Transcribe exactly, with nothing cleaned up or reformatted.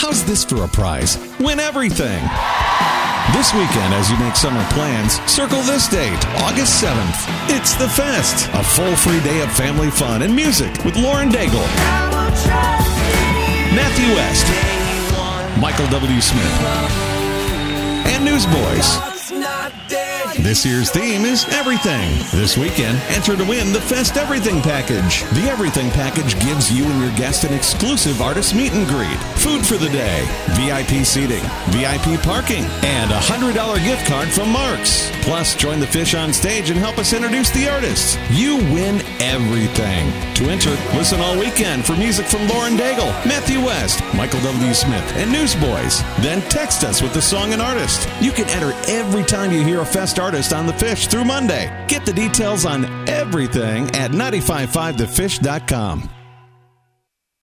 How's this for a prize? Win everything! This weekend, as you make summer plans, circle this date, August seventh. It's The Fest, a full free day of family fun and music with Lauren Daigle, Matthew West, Michael W. Smith, and Newsboys. This year's theme is Everything. This weekend, enter to win the Fest Everything Package. The Everything Package gives you and your guest an exclusive artist meet and greet, food for the day, V I P seating, V I P parking, and a one hundred dollars gift card from Mark's. Plus, join the Fish on stage and help us introduce the artists. You win everything. To enter, listen all weekend for music from Lauren Daigle, Matthew West, Michael W. Smith, and Newsboys. Then text us with the song and artist. You can enter every time you hear a Fest artist on The Fish through Monday. Get the details on everything at nine five five the fish dot com.